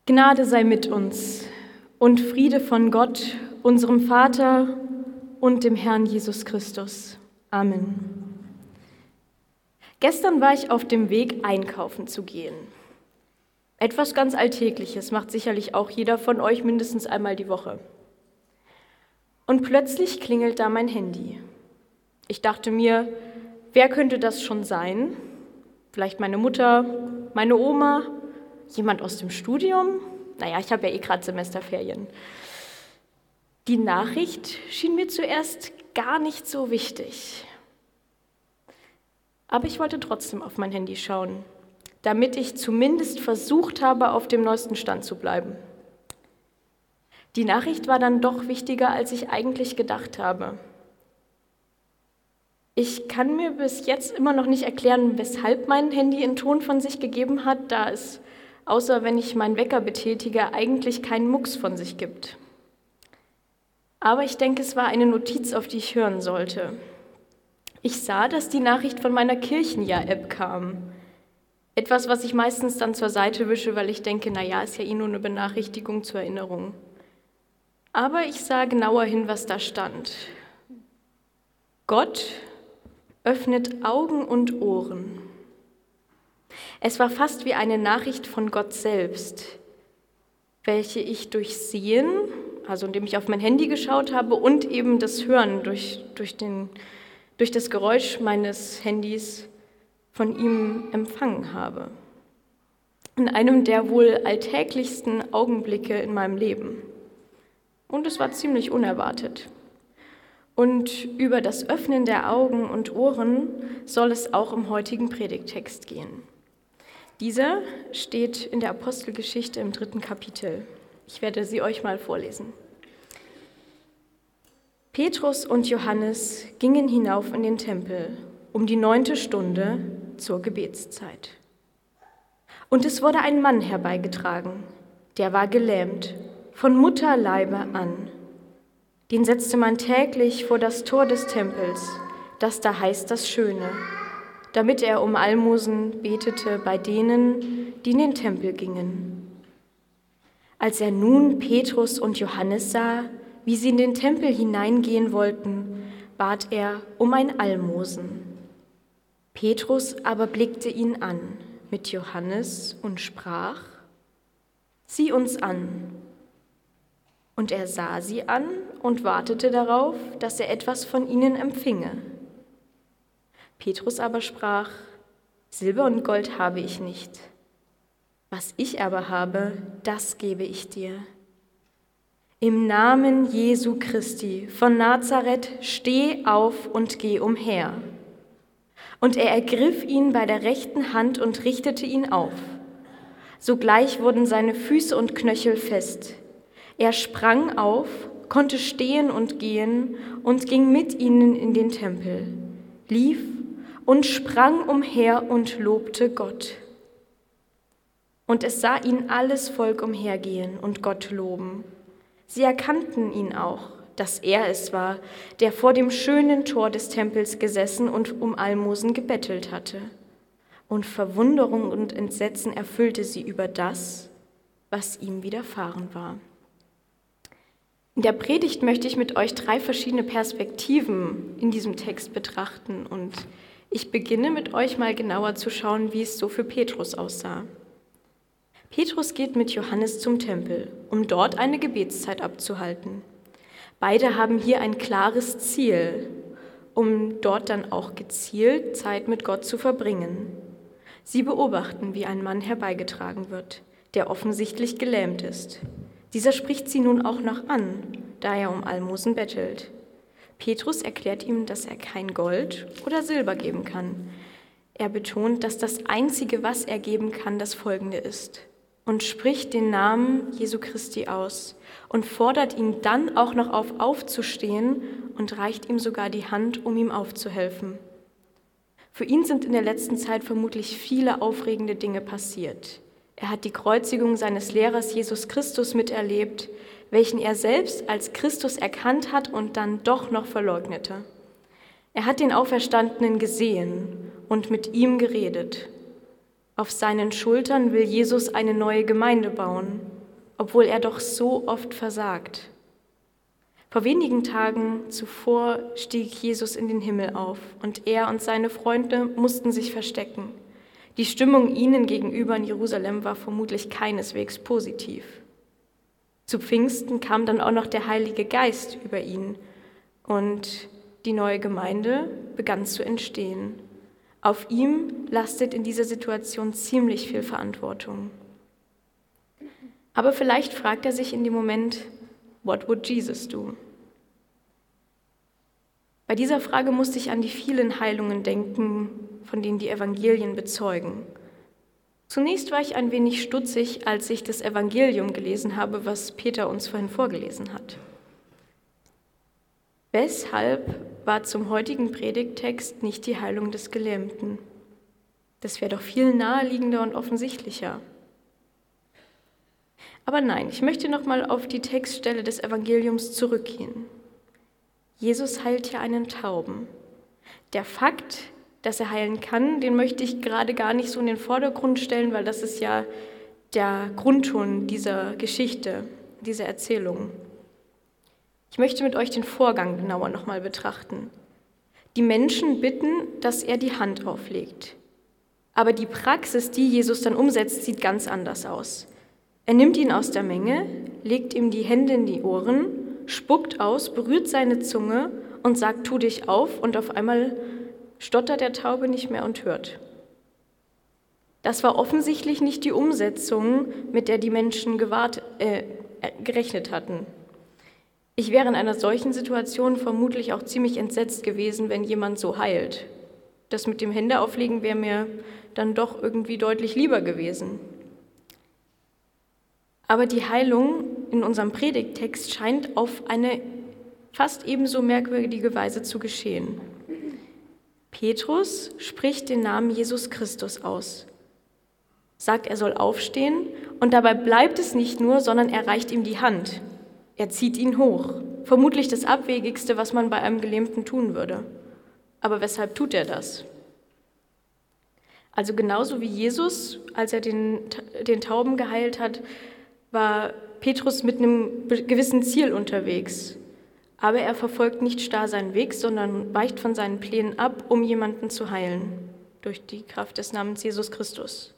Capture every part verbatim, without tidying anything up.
Gnade sei mit uns und Friede von Gott, unserem Vater und dem Herrn Jesus Christus. Amen. Gestern war ich auf dem Weg, einkaufen zu gehen. Etwas ganz Alltägliches, macht sicherlich auch jeder von euch mindestens einmal die Woche. Und plötzlich klingelt da mein Handy. Ich dachte mir, wer könnte das schon sein? Vielleicht meine Mutter, meine Oma, jemand aus dem Studium? Naja, ich habe ja eh gerade Semesterferien. Die Nachricht schien mir zuerst gar nicht so wichtig. Aber ich wollte trotzdem auf mein Handy schauen, damit ich zumindest versucht habe, auf dem neuesten Stand zu bleiben. Die Nachricht war dann doch wichtiger, als ich eigentlich gedacht habe. Ich kann mir bis jetzt immer noch nicht erklären, weshalb mein Handy einen Ton von sich gegeben hat, da es, außer wenn ich meinen Wecker betätige, eigentlich keinen Mucks von sich gibt. Aber ich denke, es war eine Notiz, auf die ich hören sollte. Ich sah, dass die Nachricht von meiner Kirchenjahr-App kam. Etwas, was ich meistens dann zur Seite wische, weil ich denke, naja, ist ja eh nur eine Benachrichtigung zur Erinnerung. Aber ich sah genauer hin, was da stand. Gott öffnet Augen und Ohren. Es war fast wie eine Nachricht von Gott selbst, welche ich durch Sehen, also indem ich auf mein Handy geschaut habe, und eben das Hören durch, durch, den, durch das Geräusch meines Handys von ihm empfangen habe. In einem der wohl alltäglichsten Augenblicke in meinem Leben. Und es war ziemlich unerwartet. Und über das Öffnen der Augen und Ohren soll es auch im heutigen Predigttext gehen. Dieser steht in der Apostelgeschichte im dritten Kapitel. Ich werde sie euch mal vorlesen. Petrus und Johannes gingen hinauf in den Tempel um die neunte Stunde zur Gebetszeit. Und es wurde ein Mann herbeigetragen, der war gelähmt, von Mutterleibe an. Den setzte man täglich vor das Tor des Tempels, das da heißt das Schöne, damit er um Almosen betete bei denen, die in den Tempel gingen. Als er nun Petrus und Johannes sah, wie sie in den Tempel hineingehen wollten, bat er um ein Almosen. Petrus aber blickte ihn an mit Johannes und sprach: Sieh uns an. Und er sah sie an und wartete darauf, dass er etwas von ihnen empfinge. Petrus aber sprach: Silber und Gold habe ich nicht. Was ich aber habe, das gebe ich dir. Im Namen Jesu Christi von Nazareth steh auf und geh umher. Und er ergriff ihn bei der rechten Hand und richtete ihn auf. Sogleich wurden seine Füße und Knöchel fest. Er sprang auf, konnte stehen und gehen und ging mit ihnen in den Tempel, lief und sprang umher und lobte Gott. Und es sah ihn alles Volk umhergehen und Gott loben. Sie erkannten ihn auch, dass er es war, der vor dem schönen Tor des Tempels gesessen und um Almosen gebettelt hatte. Und Verwunderung und Entsetzen erfüllte sie über das, was ihm widerfahren war. In der Predigt möchte ich mit euch drei verschiedene Perspektiven in diesem Text betrachten und ich beginne mit euch mal genauer zu schauen, wie es so für Petrus aussah. Petrus geht mit Johannes zum Tempel, um dort eine Gebetszeit abzuhalten. Beide haben hier ein klares Ziel, um dort dann auch gezielt Zeit mit Gott zu verbringen. Sie beobachten, wie ein Mann herbeigetragen wird, der offensichtlich gelähmt ist. Dieser spricht sie nun auch noch an, da er um Almosen bettelt. Petrus erklärt ihm, dass er kein Gold oder Silber geben kann. Er betont, dass das Einzige, was er geben kann, das Folgende ist und spricht den Namen Jesu Christi aus und fordert ihn dann auch noch auf, aufzustehen und reicht ihm sogar die Hand, um ihm aufzuhelfen. Für ihn sind in der letzten Zeit vermutlich viele aufregende Dinge passiert. Er hat die Kreuzigung seines Lehrers Jesus Christus miterlebt, welchen er selbst als Christus erkannt hat und dann doch noch verleugnete. Er hat den Auferstandenen gesehen und mit ihm geredet. Auf seinen Schultern will Jesus eine neue Gemeinde bauen obwohl er doch so oft versagt. Vor wenigen Tagen zuvor stieg Jesus in den Himmel auf und er und seine Freunde mussten sich verstecken. Die Stimmung ihnen gegenüber in Jerusalem war vermutlich keineswegs positiv. Zu Pfingsten kam dann auch noch der Heilige Geist über ihn und die neue Gemeinde begann zu entstehen. Auf ihm lastet in dieser Situation ziemlich viel Verantwortung. Aber vielleicht fragt er sich in dem Moment, what would Jesus do? Bei dieser Frage musste ich an die vielen Heilungen denken, von denen die Evangelien bezeugen. Zunächst war ich ein wenig stutzig, als ich das Evangelium gelesen habe, was Peter uns vorhin vorgelesen hat. Weshalb war zum heutigen Predigttext nicht die Heilung des Gelähmten? Das wäre doch viel naheliegender und offensichtlicher. Aber nein, ich möchte nochmal auf die Textstelle des Evangeliums zurückgehen. Jesus heilt hier einen Tauben. Der Fakt, dass er heilen kann, den möchte ich gerade gar nicht so in den Vordergrund stellen, weil das ist ja der Grundton dieser Geschichte, dieser Erzählung. Ich möchte mit euch den Vorgang genauer nochmal betrachten. Die Menschen bitten, dass er die Hand auflegt. Aber die Praxis, die Jesus dann umsetzt, sieht ganz anders aus. Er nimmt ihn aus der Menge, legt ihm die Hände in die Ohren, spuckt aus, berührt seine Zunge und sagt, tu dich auf, und auf einmal stottert der Taube nicht mehr und hört. Das war offensichtlich nicht die Umsetzung, mit der die Menschen gewahrt, äh, gerechnet hatten. Ich wäre in einer solchen Situation vermutlich auch ziemlich entsetzt gewesen, wenn jemand so heilt. Das mit dem Händeauflegen wäre mir dann doch irgendwie deutlich lieber gewesen. Aber die Heilung in unserem Predigttext scheint auf eine fast ebenso merkwürdige Weise zu geschehen. Petrus spricht den Namen Jesus Christus aus, sagt, er soll aufstehen, und dabei bleibt es nicht nur, sondern er reicht ihm die Hand. Er zieht ihn hoch, vermutlich das Abwegigste, was man bei einem Gelähmten tun würde. Aber weshalb tut er das? Also genauso wie Jesus, als er den, den Tauben geheilt hat, war Petrus mit einem gewissen Ziel unterwegs. Aber er verfolgt nicht starr seinen Weg, sondern weicht von seinen Plänen ab, um jemanden zu heilen, durch die Kraft des Namens Jesus Christus.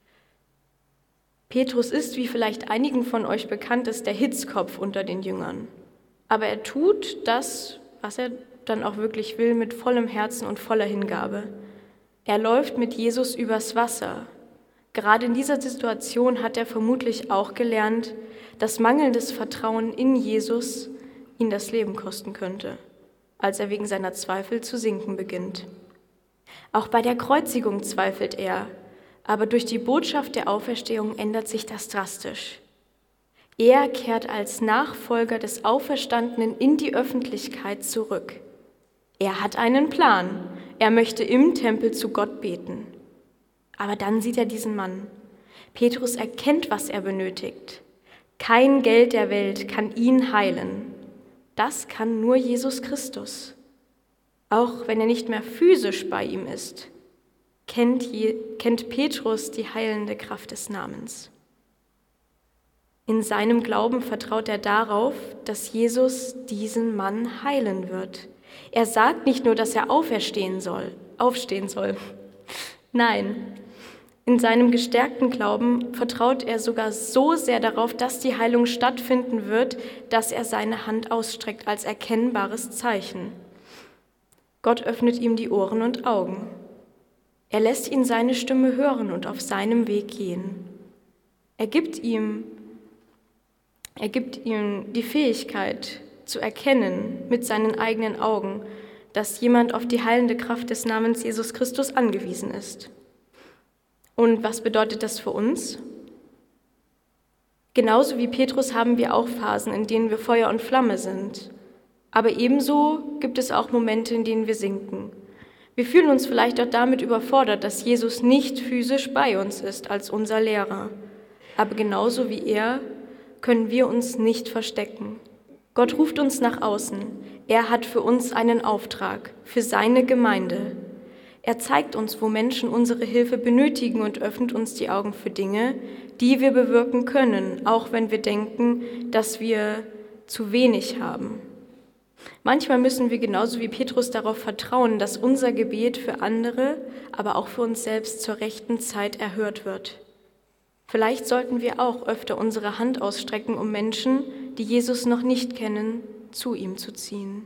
Petrus ist, wie vielleicht einigen von euch bekannt ist, der Hitzkopf unter den Jüngern. Aber er tut das, was er dann auch wirklich will, mit vollem Herzen und voller Hingabe. Er läuft mit Jesus übers Wasser. Gerade in dieser Situation hat er vermutlich auch gelernt, dass mangelndes Vertrauen in Jesus ihn das Leben kosten könnte, als er wegen seiner Zweifel zu sinken beginnt. Auch bei der Kreuzigung zweifelt er, aber durch die Botschaft der Auferstehung ändert sich das drastisch. Er kehrt als Nachfolger des Auferstandenen in die Öffentlichkeit zurück. Er hat einen Plan. Er möchte im Tempel zu Gott beten. Aber dann sieht er diesen Mann. Petrus erkennt, was er benötigt. Kein Geld der Welt kann ihn heilen. Das kann nur Jesus Christus. Auch wenn er nicht mehr physisch bei ihm ist, kennt, Je- kennt Petrus die heilende Kraft des Namens. In seinem Glauben vertraut er darauf, dass Jesus diesen Mann heilen wird. Er sagt nicht nur, dass er auferstehen soll, aufstehen soll. Nein, in seinem gestärkten Glauben vertraut er sogar so sehr darauf, dass die Heilung stattfinden wird, dass er seine Hand ausstreckt als erkennbares Zeichen. Gott öffnet ihm die Ohren und Augen. Er lässt ihn seine Stimme hören und auf seinem Weg gehen. Er gibt ihm, er gibt ihm die Fähigkeit zu erkennen mit seinen eigenen Augen, dass jemand auf die heilende Kraft des Namens Jesus Christus angewiesen ist. Und was bedeutet das für uns? Genauso wie Petrus haben wir auch Phasen, in denen wir Feuer und Flamme sind. Aber ebenso gibt es auch Momente, in denen wir sinken. Wir fühlen uns vielleicht auch damit überfordert, dass Jesus nicht physisch bei uns ist als unser Lehrer. Aber genauso wie er können wir uns nicht verstecken. Gott ruft uns nach außen. Er hat für uns einen Auftrag, für seine Gemeinde. Er zeigt uns, wo Menschen unsere Hilfe benötigen und öffnet uns die Augen für Dinge, die wir bewirken können, auch wenn wir denken, dass wir zu wenig haben. Manchmal müssen wir genauso wie Petrus darauf vertrauen, dass unser Gebet für andere, aber auch für uns selbst zur rechten Zeit erhört wird. Vielleicht sollten wir auch öfter unsere Hand ausstrecken, um Menschen, die Jesus noch nicht kennen, zu ihm zu ziehen.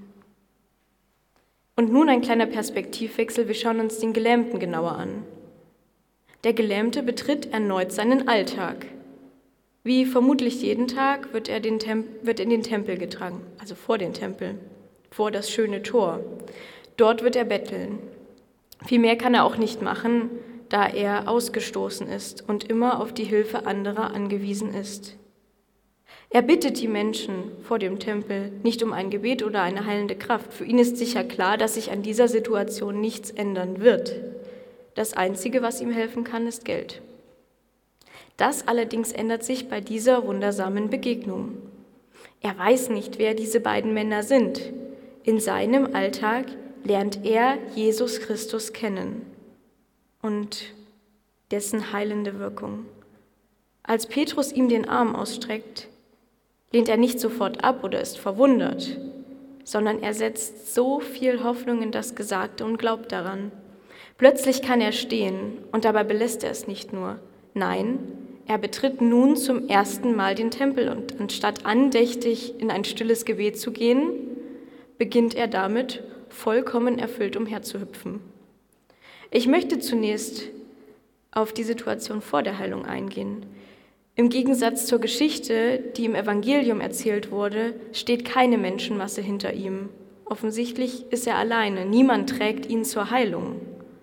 Und nun ein kleiner Perspektivwechsel, wir schauen uns den Gelähmten genauer an. Der Gelähmte betritt erneut seinen Alltag. Wie vermutlich jeden Tag wird er den Tem- wird in den Tempel getragen, also vor den Tempel, vor das schöne Tor. Dort wird er betteln. Viel mehr kann er auch nicht machen, da er ausgestoßen ist und immer auf die Hilfe anderer angewiesen ist. Er bittet die Menschen vor dem Tempel nicht um ein Gebet oder eine heilende Kraft. Für ihn ist sicher klar, dass sich an dieser Situation nichts ändern wird. Das Einzige, was ihm helfen kann, ist Geld. Das allerdings ändert sich bei dieser wundersamen Begegnung. Er weiß nicht, wer diese beiden Männer sind. In seinem Alltag lernt er Jesus Christus kennen und dessen heilende Wirkung. Als Petrus ihm den Arm ausstreckt, lehnt er nicht sofort ab oder ist verwundert, sondern er setzt so viel Hoffnung in das Gesagte und glaubt daran. Plötzlich kann er stehen und dabei belässt er es nicht nur. Nein, er betritt nun zum ersten Mal den Tempel und anstatt andächtig in ein stilles Gebet zu gehen, beginnt er damit, vollkommen erfüllt umherzuhüpfen. Ich möchte zunächst auf die Situation vor der Heilung eingehen. Im Gegensatz zur Geschichte, die im Evangelium erzählt wurde, steht keine Menschenmasse hinter ihm. Offensichtlich ist er alleine, niemand trägt ihn zur Heilung.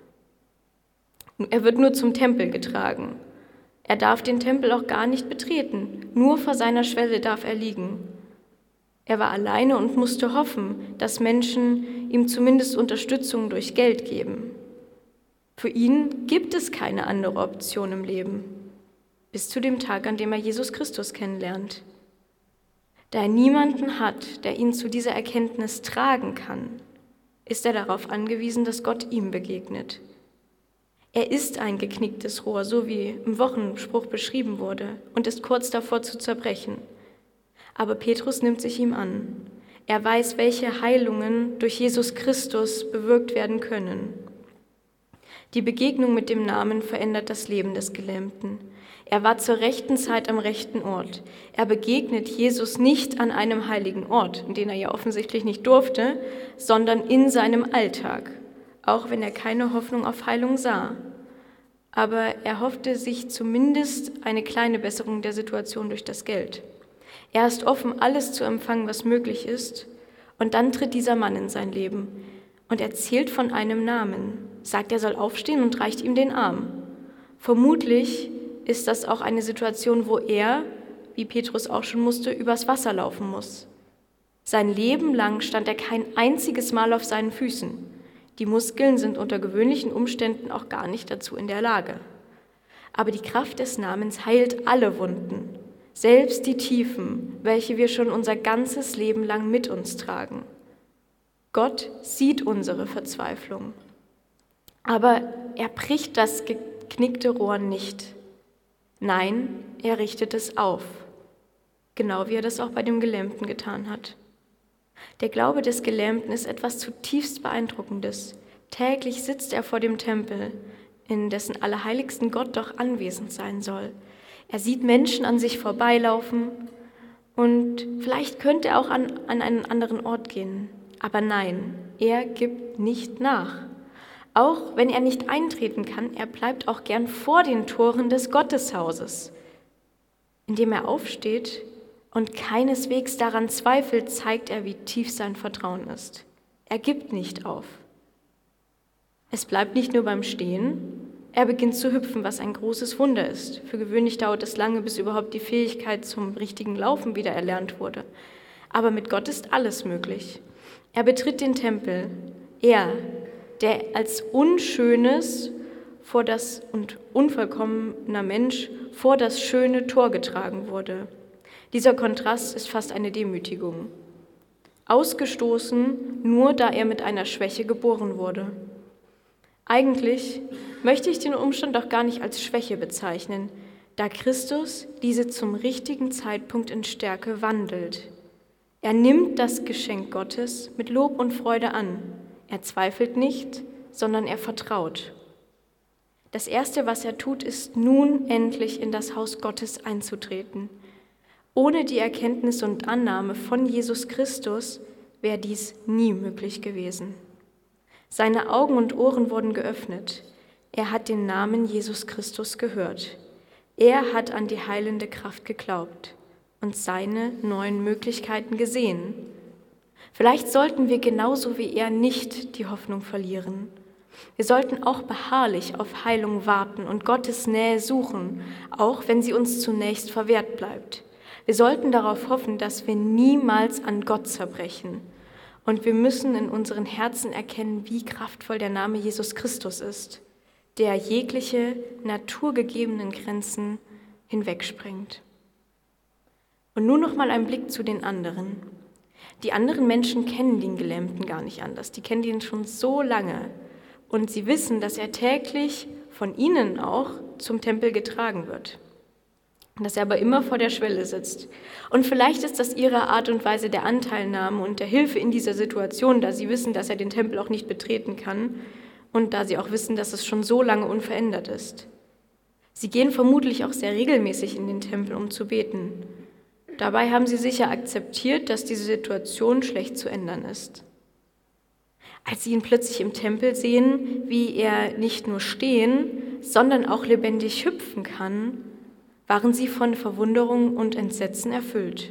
Er wird nur zum Tempel getragen. Er darf den Tempel auch gar nicht betreten, nur vor seiner Schwelle darf er liegen. Er war alleine und musste hoffen, dass Menschen ihm zumindest Unterstützung durch Geld geben. Für ihn gibt es keine andere Option im Leben, bis zu dem Tag, an dem er Jesus Christus kennenlernt. Da er niemanden hat, der ihn zu dieser Erkenntnis tragen kann, ist er darauf angewiesen, dass Gott ihm begegnet. Er ist ein geknicktes Rohr, so wie im Wochenspruch beschrieben wurde, und ist kurz davor zu zerbrechen. Aber Petrus nimmt sich ihm an. Er weiß, welche Heilungen durch Jesus Christus bewirkt werden können. Die Begegnung mit dem Namen verändert das Leben des Gelähmten. Er war zur rechten Zeit am rechten Ort. Er begegnet Jesus nicht an einem heiligen Ort, in den er ja offensichtlich nicht durfte, sondern in seinem Alltag, auch wenn er keine Hoffnung auf Heilung sah. Aber er hoffte sich zumindest eine kleine Besserung der Situation durch das Geld. Er ist offen, alles zu empfangen, was möglich ist, und dann tritt dieser Mann in sein Leben und erzählt von einem Namen, sagt, er soll aufstehen und reicht ihm den Arm. Vermutlich ist das auch eine Situation, wo er, wie Petrus auch schon musste, übers Wasser laufen muss. Sein Leben lang stand er kein einziges Mal auf seinen Füßen. Die Muskeln sind unter gewöhnlichen Umständen auch gar nicht dazu in der Lage. Aber die Kraft des Namens heilt alle Wunden, selbst die Tiefen, welche wir schon unser ganzes Leben lang mit uns tragen. Gott sieht unsere Verzweiflung, aber er bricht das geknickte Rohr nicht. Nein, er richtet es auf, genau wie er das auch bei dem Gelähmten getan hat. Der Glaube des Gelähmten ist etwas zutiefst Beeindruckendes. Täglich sitzt er vor dem Tempel, in dessen allerheiligsten Gott doch anwesend sein soll. Er sieht Menschen an sich vorbeilaufen und vielleicht könnte er auch an, an einen anderen Ort gehen. Aber nein, er gibt nicht nach. Auch wenn er nicht eintreten kann, er bleibt auch gern vor den Toren des Gotteshauses. Indem er aufsteht und keineswegs daran zweifelt, zeigt er, wie tief sein Vertrauen ist. Er gibt nicht auf. Es bleibt nicht nur beim Stehen, er beginnt zu hüpfen, was ein großes Wunder ist. Für gewöhnlich dauert es lange, bis überhaupt die Fähigkeit zum richtigen Laufen wieder erlernt wurde. Aber mit Gott ist alles möglich. Er betritt den Tempel. Er, der als unschönes vor das und unvollkommener Mensch vor das schöne Tor getragen wurde. Dieser Kontrast ist fast eine Demütigung. Ausgestoßen, nur da er mit einer Schwäche geboren wurde. Eigentlich möchte ich den Umstand doch gar nicht als Schwäche bezeichnen, da Christus diese zum richtigen Zeitpunkt in Stärke wandelt. Er nimmt das Geschenk Gottes mit Lob und Freude an. Er zweifelt nicht, sondern er vertraut. Das Erste, was er tut, ist nun endlich in das Haus Gottes einzutreten. Ohne die Erkenntnis und Annahme von Jesus Christus wäre dies nie möglich gewesen. Seine Augen und Ohren wurden geöffnet. Er hat den Namen Jesus Christus gehört. Er hat an die heilende Kraft geglaubt und seine neuen Möglichkeiten gesehen. Vielleicht sollten wir genauso wie er nicht die Hoffnung verlieren. Wir sollten auch beharrlich auf Heilung warten und Gottes Nähe suchen, auch wenn sie uns zunächst verwehrt bleibt. Wir sollten darauf hoffen, dass wir niemals an Gott zerbrechen. Und wir müssen in unseren Herzen erkennen, wie kraftvoll der Name Jesus Christus ist, der jegliche naturgegebenen Grenzen hinwegsprengt. Und nun noch mal ein Blick zu den anderen. Die anderen Menschen kennen den Gelähmten gar nicht anders. Die kennen ihn schon so lange. Und sie wissen, dass er täglich von ihnen auch zum Tempel getragen wird. Dass er aber immer vor der Schwelle sitzt. Und vielleicht ist das ihre Art und Weise der Anteilnahme und der Hilfe in dieser Situation, da sie wissen, dass er den Tempel auch nicht betreten kann und da sie auch wissen, dass es schon so lange unverändert ist. Sie gehen vermutlich auch sehr regelmäßig in den Tempel, um zu beten. Dabei haben sie sicher akzeptiert, dass diese Situation schlecht zu ändern ist. Als sie ihn plötzlich im Tempel sehen, wie er nicht nur stehen, sondern auch lebendig hüpfen kann, waren sie von Verwunderung und Entsetzen erfüllt.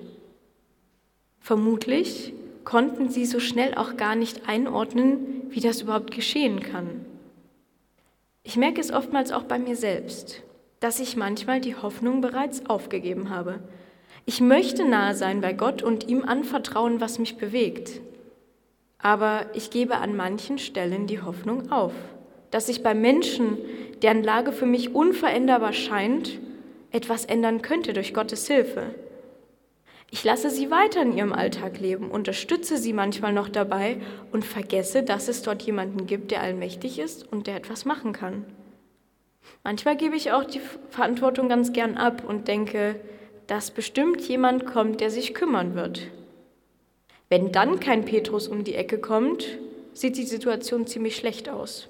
Vermutlich konnten sie so schnell auch gar nicht einordnen, wie das überhaupt geschehen kann. Ich merke es oftmals auch bei mir selbst, dass ich manchmal die Hoffnung bereits aufgegeben habe. Ich möchte nahe sein bei Gott und ihm anvertrauen, was mich bewegt. Aber ich gebe an manchen Stellen die Hoffnung auf, dass sich bei Menschen, deren Lage für mich unveränderbar scheint, etwas ändern könnte durch Gottes Hilfe. Ich lasse sie weiter in ihrem Alltag leben, unterstütze sie manchmal noch dabei und vergesse, dass es dort jemanden gibt, der allmächtig ist und der etwas machen kann. Manchmal gebe ich auch die Verantwortung ganz gern ab und denke, dass bestimmt jemand kommt, der sich kümmern wird. Wenn dann kein Petrus um die Ecke kommt, sieht die Situation ziemlich schlecht aus.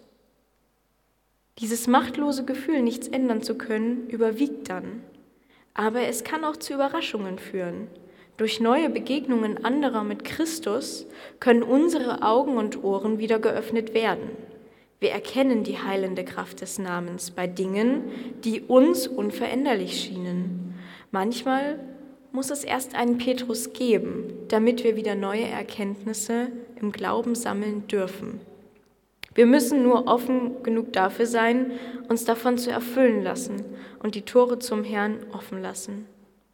Dieses machtlose Gefühl, nichts ändern zu können, überwiegt dann. Aber es kann auch zu Überraschungen führen. Durch neue Begegnungen anderer mit Christus können unsere Augen und Ohren wieder geöffnet werden. Wir erkennen die heilende Kraft des Namens bei Dingen, die uns unveränderlich schienen. Manchmal muss es erst einen Petrus geben, damit wir wieder neue Erkenntnisse im Glauben sammeln dürfen. Wir müssen nur offen genug dafür sein, uns davon zu erfüllen lassen und die Tore zum Herrn offen lassen.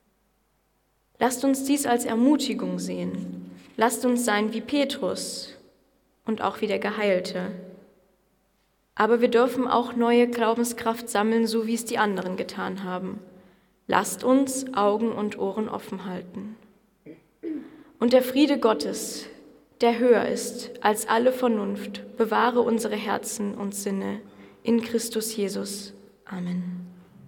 Lasst uns dies als Ermutigung sehen. Lasst uns sein wie Petrus und auch wie der Geheilte. Aber wir dürfen auch neue Glaubenskraft sammeln, so wie es die anderen getan haben. Lasst uns Augen und Ohren offen halten. Und der Friede Gottes, der höher ist als alle Vernunft, bewahre unsere Herzen und Sinne in Christus Jesus. Amen.